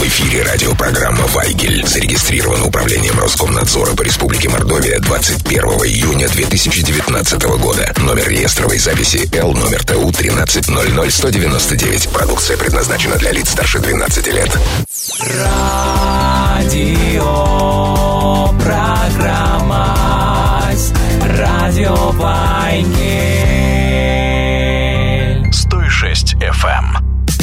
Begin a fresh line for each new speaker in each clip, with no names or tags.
эфире радиопрограмма «Вайгель». Зарегистрировано управлением Роскомнадзора по Республике Мордовия 21 июня 2019 года. Номер реестровой записи Л номер ТУ 1300199. Продукция предназначена для лиц старше 12 лет.
Радиопрограмма «Радио Вайгель».
106 FM.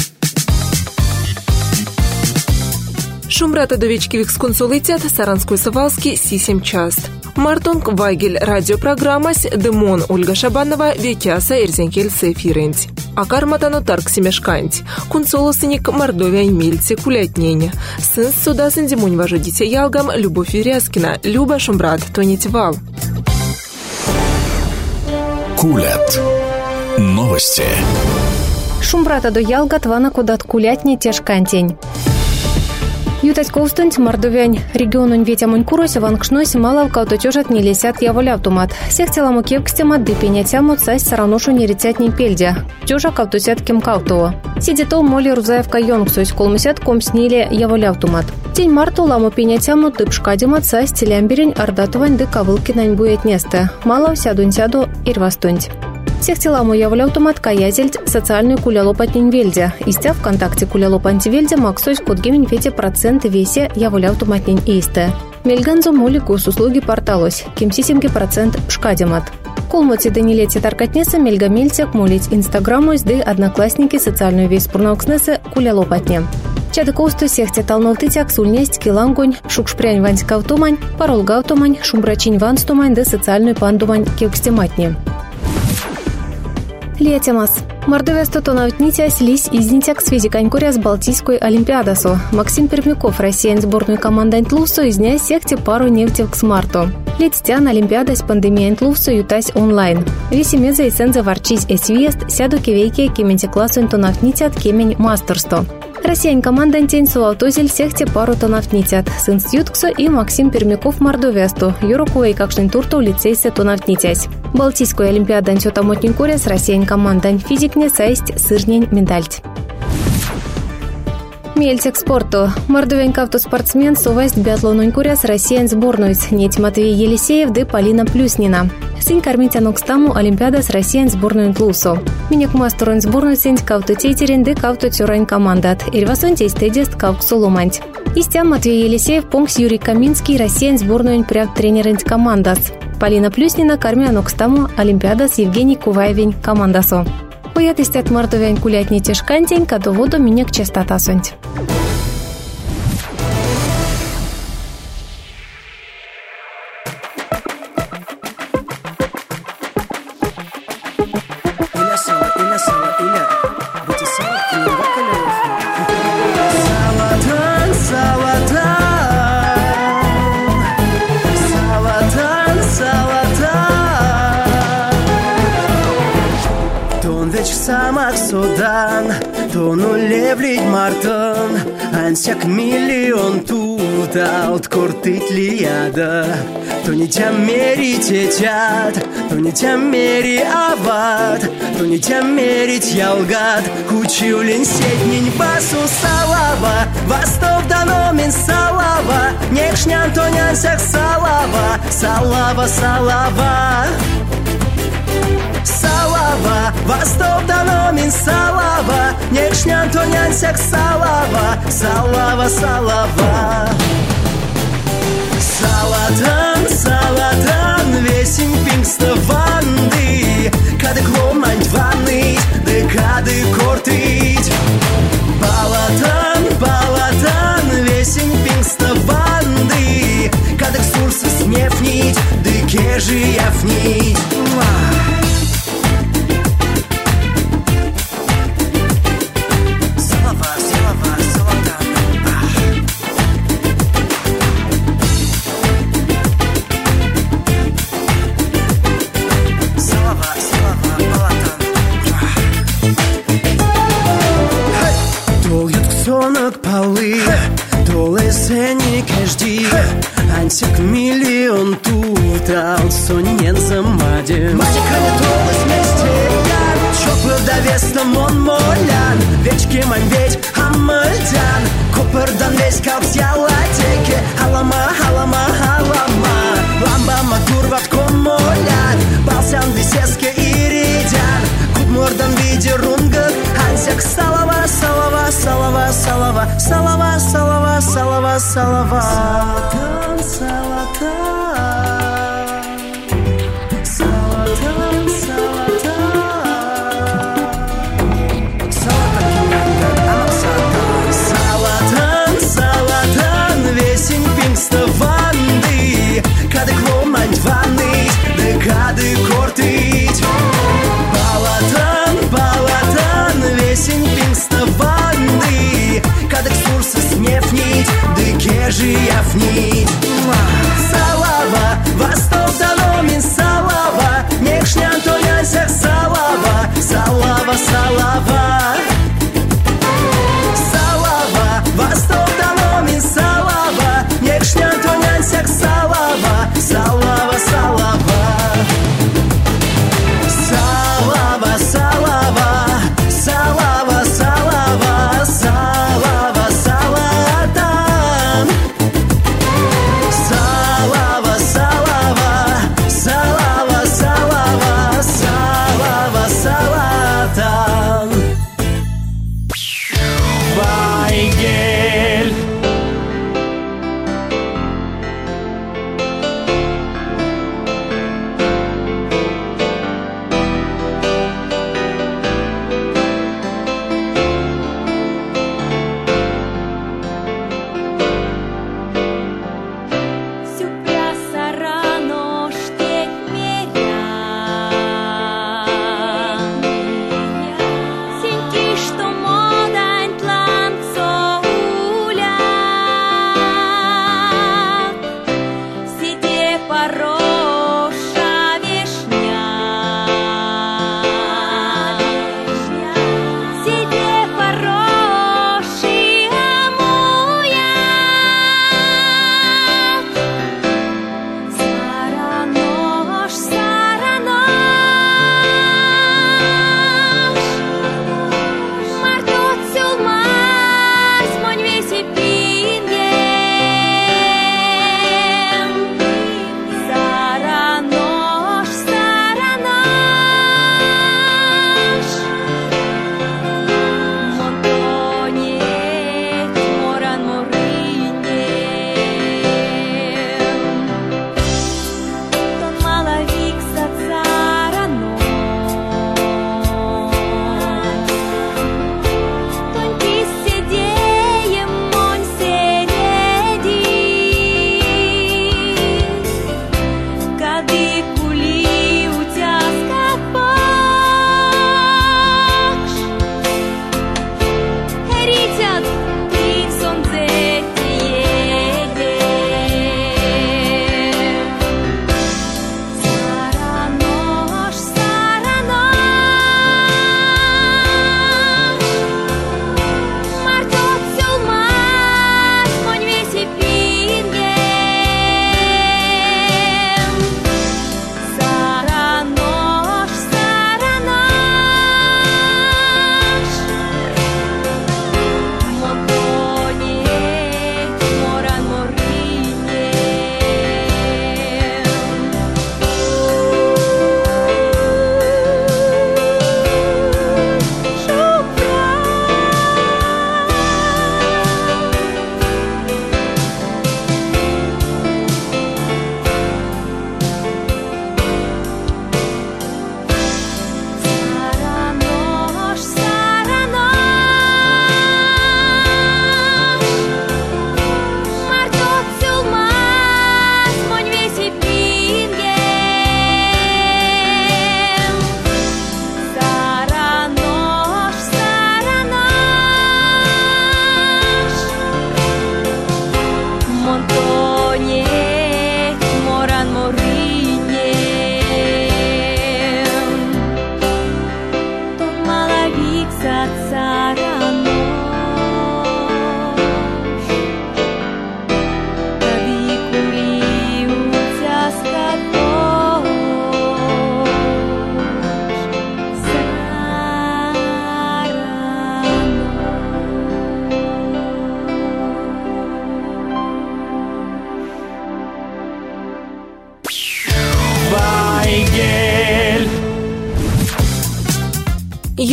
Шумрата довечкивик сконсолитят Саранской Савалски сисем част. Мартунг Вайгель радиопрограммась Демон Ольга Шабанова Векяса Эрзенкель Сефиренти. Акарматану Тарк Семешканти. Кунсолосыник Мордовия Мельце Кулятнене. Сын суда Сандимунь вожудите Ялгам Любовь Веряскина. Люба Шумрат Тонитвал.
Кулят. Новости.
Шумрата до Ялга Твана Кудат Кулятне Тешкантень. Ютать ковстунь Мордовянь регионун ветямунь курось ванкшнось малав кауточожат не лесят яволь автомат. Всех телам кепкстема дыпенятямут сась саранушу не рецят не пельдя. Тёжа каутосят кем каутово. Сидето моли рузаевка йонгсусь колмусят ком снили яволь автомат. День марту ламу пенятямут дыпшкадимат сась телямберень ардатувань ды кавылкинань бует несте. Малав сядунь-сяду ирвастунь. Всех теламу яволь автомат каязельт социальную кулялопатнень вельдя. Истя ВКонтакте кулялопанти вельдя максось кодгемень вете процент весе яволь автоматнень исте. Мельганзу моли госуслуги порталось. Кемсисемки процент шкадимат. Колмоти данилете таркатнеса мельгамельтяк молить инстаграмусь ды одноклассники социальную весь спурнаукснесе кулялопатне. Чады косту сехте талнолтытяк сульнесть килангонь, шукшпрянь ванськавтумань, паролгавтумань, шумбрачинь ванстумань ды социальную пандумань кевкстематне. Летемас. Мордовия стотонавтнитясь лись изнитяк с физиканькуря с Балтийской Олимпиадасу. Максим Пермяков, россиян сборную команды Антлусу, изня сехте пару нефтевк с марту. Летстян Олимпиадас пандемия Антлусу ютась онлайн. Весемеза и сенза варчись эсвест, сяду кевейке кементе классу интонавтнитят кемень мастерсто. Россиян команда Антень Сувалтозель сехте пару тонавтнитят. Сын Стютксо и Максим Пермяков Мордовиасту. Юрокува и какшин турту лицейсе тонавтнитясь. Балтийскую Олимпиаду антютамотненькуря с россиян команда физикне сайсть сырнень медальть. Мельтек спорту. Мордовянька автоспортсмен сувайст биатлонунькуря с россиян сборную. Неть Матвей Елисеев ды Полина Плюснина. Сынь кормить анукстаму Олимпиада с россиян сборную Тлусу. Минек мастерон сборную сынь кавту тейтерин ды кавту тюрань командат. Ирвасун тейстедест кавк соломанть. Истя Матвей Елисеев помкс Юрий Каминский россиян сборную прям тренеринь командас. Полина Плюснина корми анукстаму Олимпиада с Евгений Куваевень командасу. Поят истят мордовянь кулятни тешкантень, каду воду минек частота сонть.
Самак Судан, тону левлить мартон, ансяк миллион тут, аут куртыть лияда. То не тя мери тетят, то не тя мери ават, то не тя мерить ялгат, кучулин сетнень басу салава, восток даномин салава, некшнян то нянсяк салава, салава, салава. Салава, восток даномин салава, некшнян то нянсяк салава, салава, салава. Салатан, салатан, весень пингставанды, кады кломань ванныть, да кады кортыть. Балатан, балатан, весень пингставанды, кады ксурсы снефнить, да кежи яфнить. Ансяк миллион тут, ал сонен замаде. Мальчика не толось вместе, я чопыр довесном он молян. Вечки мань ведь амальтян, копыр дан весь кап взяла теке. Халама, халама, халама. Ламба матурват комолян. Балсян висеске иридян. Кудмурдан видерунгат. Хансяк салава, салава, салава, салава. Салава, салава, салава, салава. Салатан, салатан. Салатан, салатан, весень пингставанды. Кады кломать ванны, да кады кортыть. Балатан, балатан, весень пингставанды. Кады ксурсы снефнить, да кежи яфнить.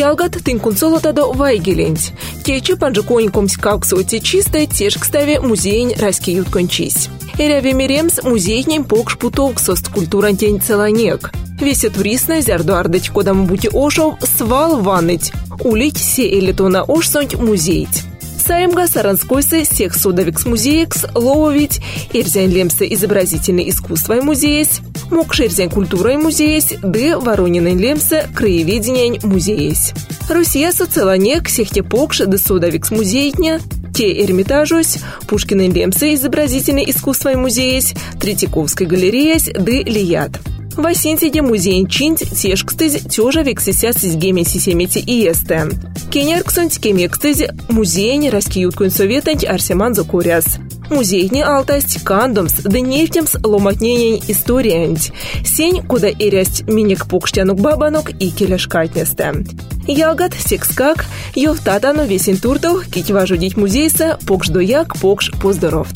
Ялгат тынкун солотадо вайгелень. Течи панжиконькомсь кауксоти чистой теж кставе музейн раски юткончись. Эряве меремс музейнем покш путок сост культурантень целанек. Весе туристна зярду ардыть кодам бути ошов свал ванныть. Улить се элитона ошсонть музеять. Саемга Саранскойсы сех судовикс музеекс лововить, эрзянь лемсы изобразительное искусство и музеясь, мокшерзянь культура и музеясь, ды Воронины лемсы краеведение музеясь. Россия соцеланек сехте покш ды судовикс музеятня, те Эрмитажусь, Пушкины лемсы изобразительное искусство и музеясь, Третьяковской галереясь ды Лият. В Осинсиде музей чинть тешкстыз тёжа вексисяс с гемен сисемити и эстен. Кенерксонть кемекстыз музейни раскиюткун советанть Арсеман Закуряс. Музейни алтасть кандомс да нефтемс ломатнень историянть. Сень, куда эрясть минек покштянук бабанок и келешкатнесте. Ялгат секскак, ёвтатану весен туртов, кить важудить музейса, покш дояк, покш поздоровт.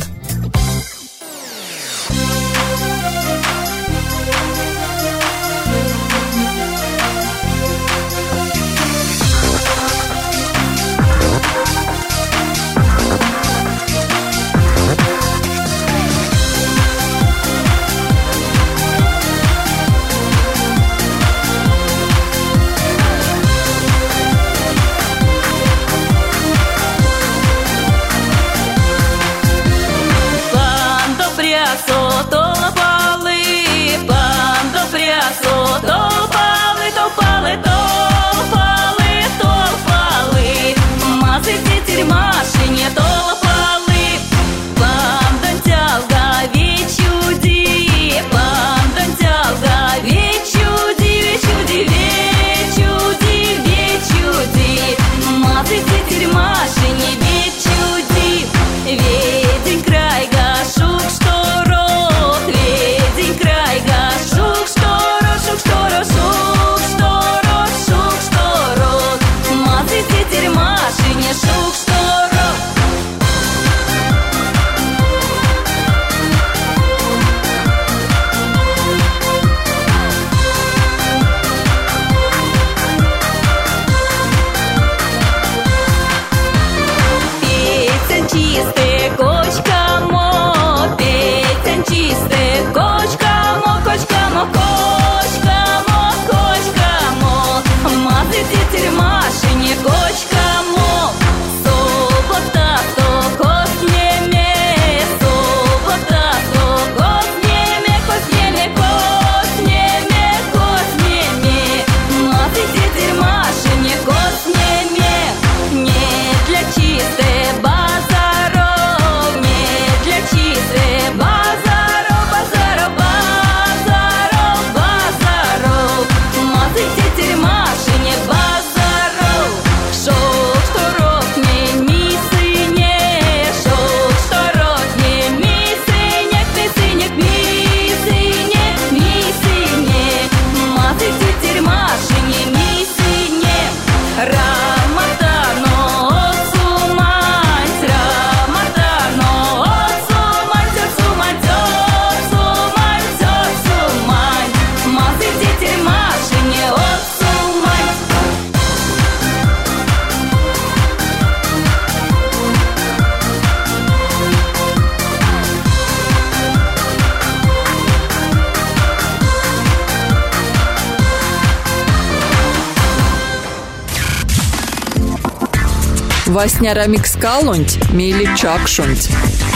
Васняра микскалунть, мили чакшунть.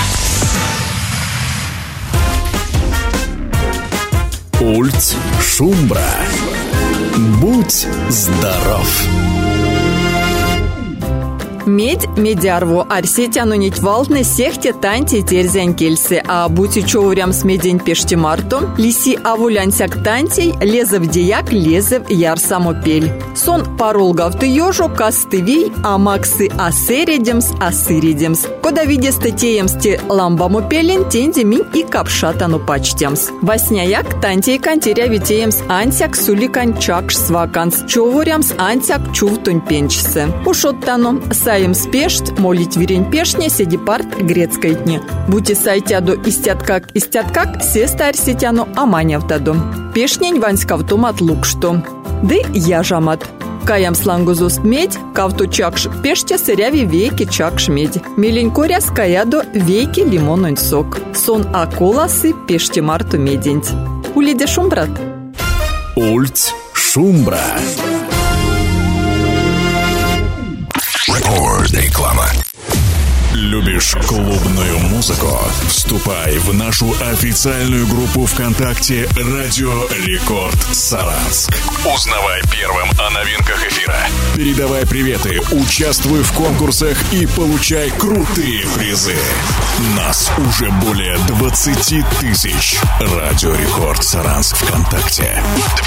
Ульт Шумбра. Будь здоров.
Медь медярву арсетяну нить валтны сехте танти терзянь кельсы, а бути чоурям смедень пешти марту, лиси авулянсяк тантей, лезев дияк лезев яр самопель. Сон парулгав ты ёжу кастывей, а максы асередемс. Кода виде статеемсти ламбаму пелен тенди минь и капшатану пачтемс. Васняяк тантей кантеря витеемс ансяк суликан чакш сваканс, чоурямс ансяк чувтунь пенчсы. Ушоттану саем спешт, молить вирень пешне, седи парт грецкайтне. Бути сайтяду истяткак, сеста арсетяну аманявтаду. Пешнень ванскавтумат лукшту. Ды яжамат. Каям слангузус медь, кавту чакш пеште сыряви вейки чакш медь. Миленькоря скаядо вейки лимонный сок. Сон аколасы пеште марту медень. Улиде шумбрат.
Ульт Шумбра.
Реклама.
Любишь клубную музыку? Вступай в нашу официальную группу ВКонтакте «Радио Рекорд Саранск». Узнавай первым о новинках эфира. Передавай приветы, участвуй в конкурсах и получай крутые призы. Нас уже более 20 тысяч. «Радио Рекорд Саранск» ВКонтакте.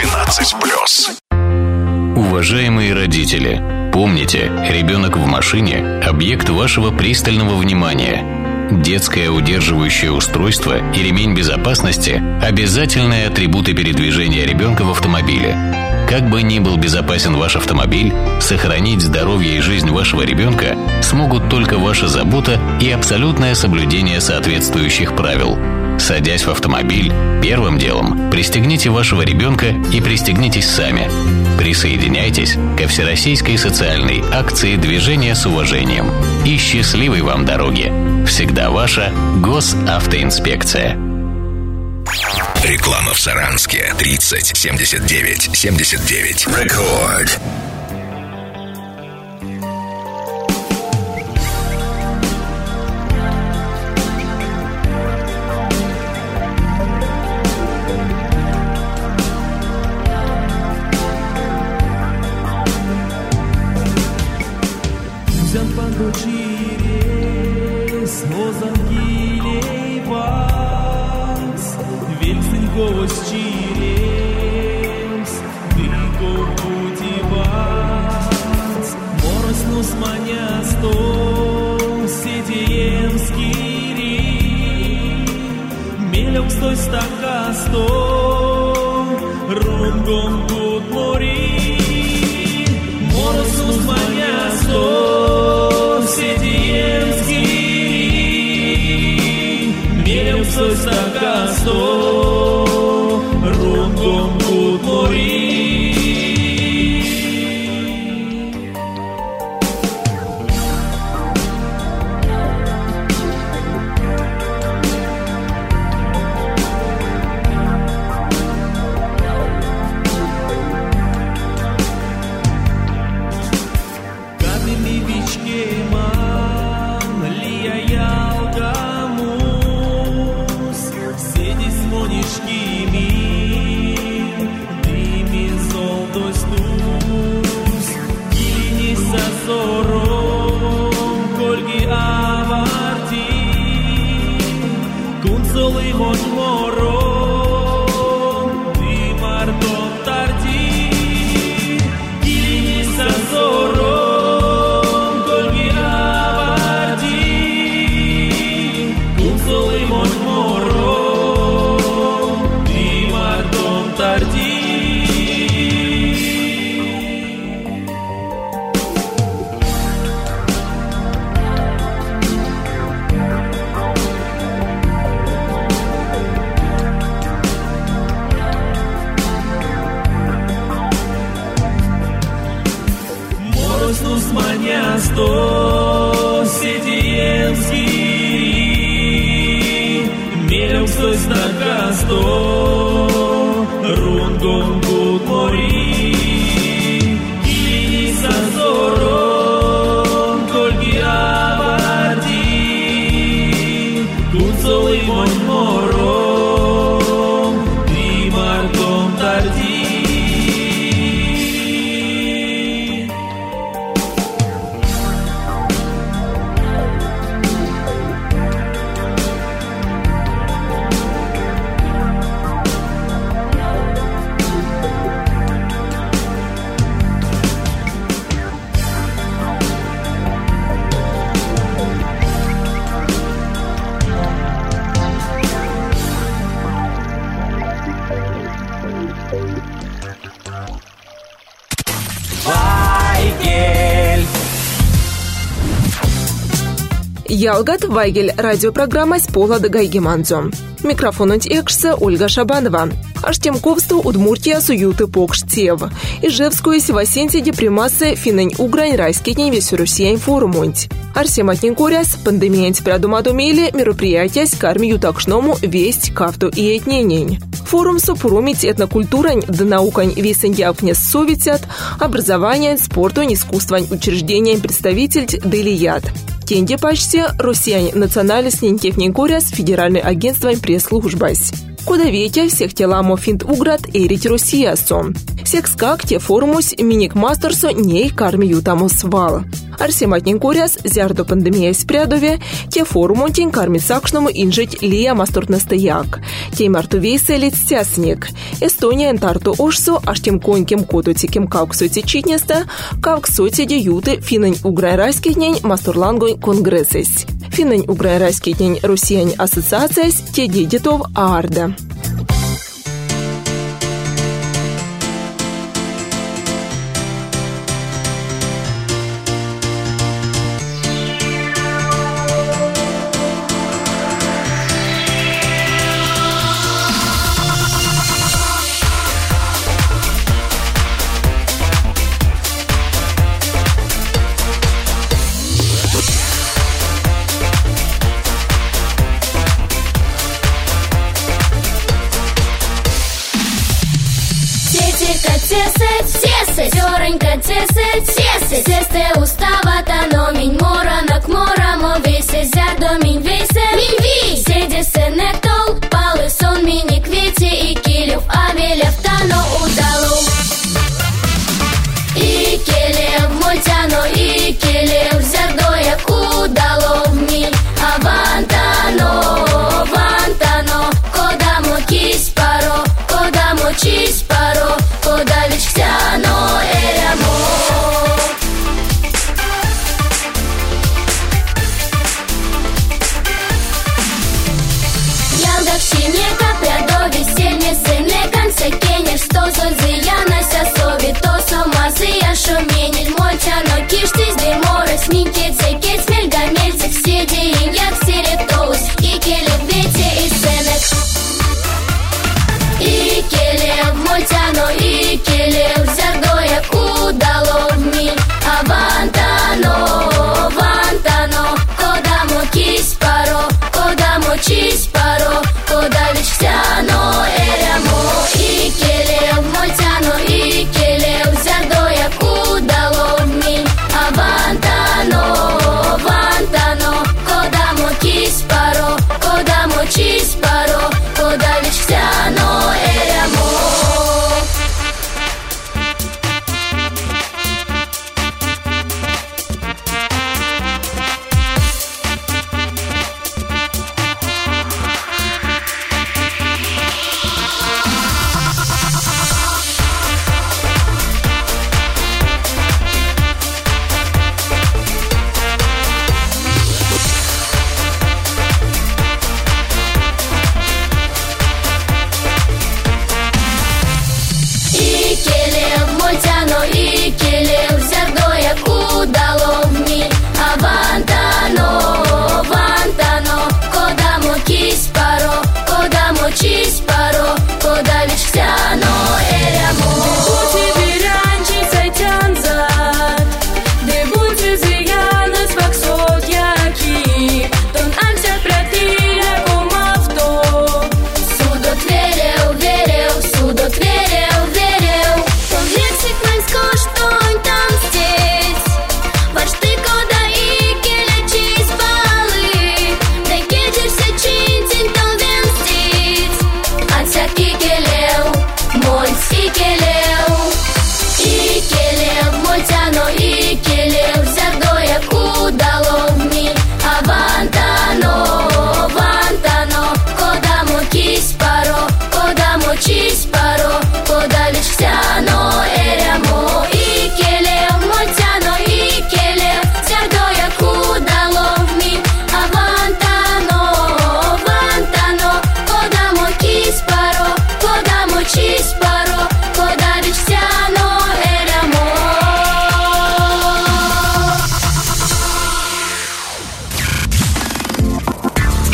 12+.
Уважаемые родители, помните, ребенок в машине – объект вашего пристального внимания. Детское удерживающее устройство и ремень безопасности – обязательные атрибуты передвижения ребенка в автомобиле. Как бы ни был безопасен ваш автомобиль, сохранить здоровье и жизнь вашего ребенка смогут только ваша забота и абсолютное соблюдение соответствующих правил. Садясь в автомобиль, первым делом пристегните вашего ребенка и пристегнитесь сами. Присоединяйтесь ко всероссийской социальной акции «Движение с уважением». И счастливой вам дороги! Всегда ваша Госавтоинспекция.
Реклама в Саранске. 30 79 79. Рекорд.
Ялгат Вайгель радиопрограмма с Пола до Гайгеманзо. Микрофон экшса Ольга Шабанова. Аштемковсту Удмуртия суюты покштев. Ижевскую севасенти депримасы финень угрань райский день весь Россия форумунть. Арсематнин коряс пандемиянь спрядумадумели мероприятия с карми ютакшному весть кафту и этненень. Форум сопурумить этнокультурань да наукань весеньявкнес совитят, образование, спорту, искусствань учреждениям представитель делият. Тенде почти россияне национальный техник коряс федеральный агентство пресс-службась. Куда ветя всех теламо финт уград эрить Россиясо. Секскак те форумус миник мастерсо ней карми ютаму свал. Арсематнин коряс зярдо пандемия спрядове те форуму тень карми сакшному инжить лия мастуртнастояк. Тей марту вейселит стясник. Эстония энтарту ошсо аж тем коньким котутиким кауксоти читнеста, кауксоти де юты финань уграйрайский день мастурлангой конгрессес. Финань уграйрайский день Россияне ассоциациясь те дедитов аарда.
Сесте уставата, но минь мора нак мора, мо весе зярдо минь весе. Минь ви! Седе се не тол, палы сон мини квити и килев, а велев тано удалу. И келев мультяно, и келев зярдо як удало в ми. А вантано, вантано, кода мо кис паро, кода мо чис паро, кода вич ктяно эрямо.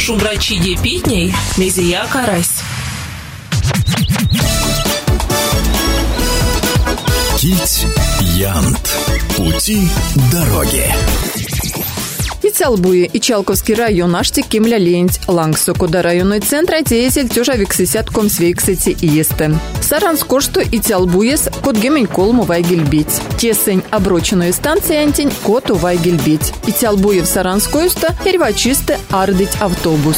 Шумбрачиде питней, мезия карась.
Кить Янт. Пути дороги.
Ицалбуе и Чалковский район ашти кемля ленть. Лангсо, куда районный центр, отеясель тёжа виксисятком свейксети и есте. Саранско, что Ицалбуес, код гемень колму вайгельбить. Тесень оброченную станции антень, код вайгельбить. Ицалбуе в Саранскоюста, эрвачисте ардыть автобус.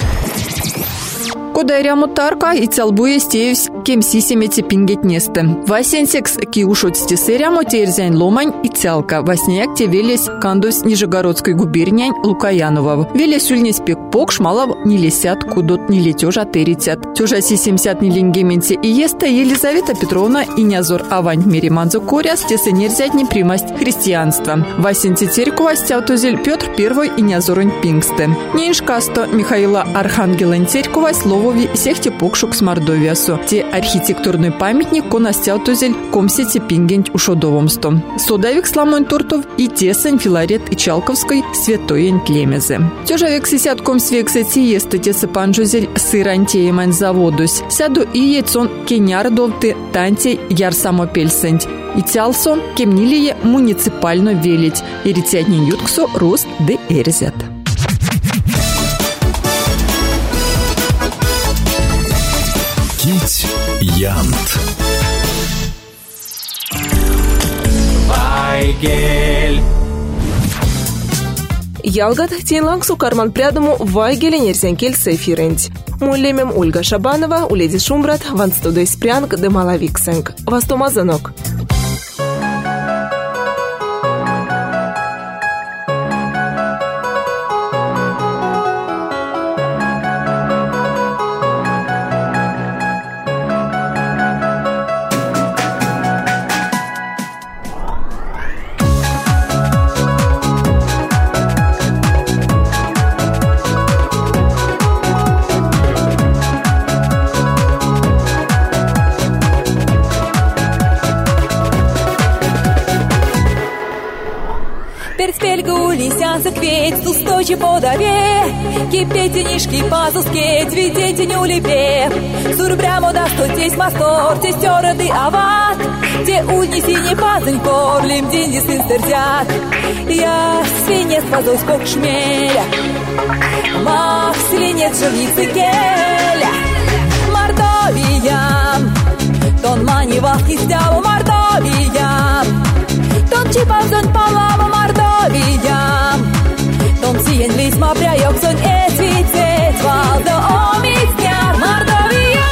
Кода ряму тарка и целбуе стеюсь кем сисемете пингет несте. Васенсекс ки ушот стесерямо терзянь ломань и целка. Васняк те велес кандус Нижегородской губернянь Лукаянова. Велес ульнес пек пок шмалав не лесят, кудот не летежа теритят. Тёжа сисемсят не лингементе и еста Елизавета Петровна и нязор авань мириманзу коря стесы нерзять не примасть христианства. Васенти теркова стяутузель Петр I и нязорунь пингсте. Нeinшкасто Михаила Архангела теркова слово сехте покшук с Мордовиасу. Те архитектурный памятник конастяутузель комсети пингент ушодовомсто. Содавик сламон тортов и тесень Филарет и Чалковской святоень клемезе. Тёжавек сисятком свексети есте тесы панжузель сырантеемань заводусь. Сяду и яйцон кенярдовты танте ярсамопельсенть. И тялсо кемнилие муниципально велить. И рецятнин ютксо рост де эрзят.
Кить Янт.
Вайгель.
Ялгат тейнлангсу карман прядому Вайгеле нерзянкель сефирент. Мулемем Ольга Шабанова, уледи Шумбрат, ванстудой спрянг де малавиксенг. Вастомазанок.
Устойчив подаве, кипетенишки пазускеть, видите не улепе. Сурбрямо да стотесь мастор, те стероды ават, те унеси не пазынькор, лимдини сын стерзят. Я свинец пазусь кок шмеля, мах свинец живицы келя. Мордовия, тон мани вахти стяву Мордовия, тон чипазон палава Мордовия. Тон сиен лис мапряёк сон эсвицет, валда омицняр Мордовия.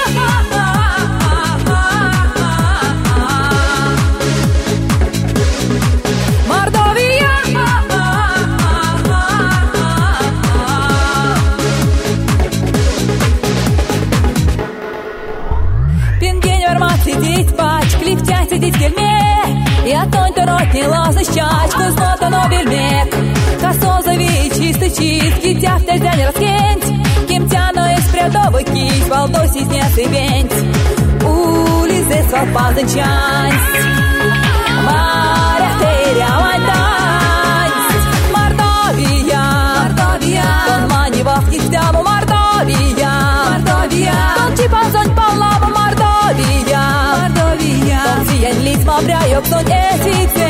Мордовия. Пинген вермат сидеть пач, клифтя сидеть кельме, и отонь то рот не лазы щачку, знота но бельмек. Косозови чистый чистки, тяфтя не раскенть, кем тяно из прядовый кись, волдоси снес и бенть. Улизе свалпазычансть, маря теря вантансть. Мордовия, Мордовия, тон мани вахти стяву Мордовия, Мордовия, тон чипазонь палава Мордовия, Мордовия, тон сиен лиц мапряёк сон эсвицет.